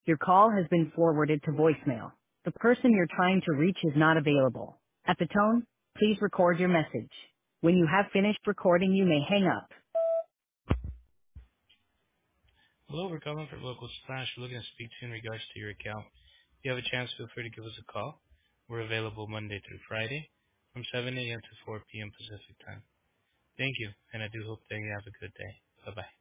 Your call has been forwarded to voicemail. The person you're trying to reach is not available. At the tone, please record your message. When you have finished recording, you may hang up. Hello, we're calling for local Spanish. We're looking to speak to you in regards to your account. If you have a chance, feel free to give us a call. We're available Monday through Friday from 7 a.m. to 4 p.m. Pacific time. Thank you, and I do hope that you have a good day. Bye-bye.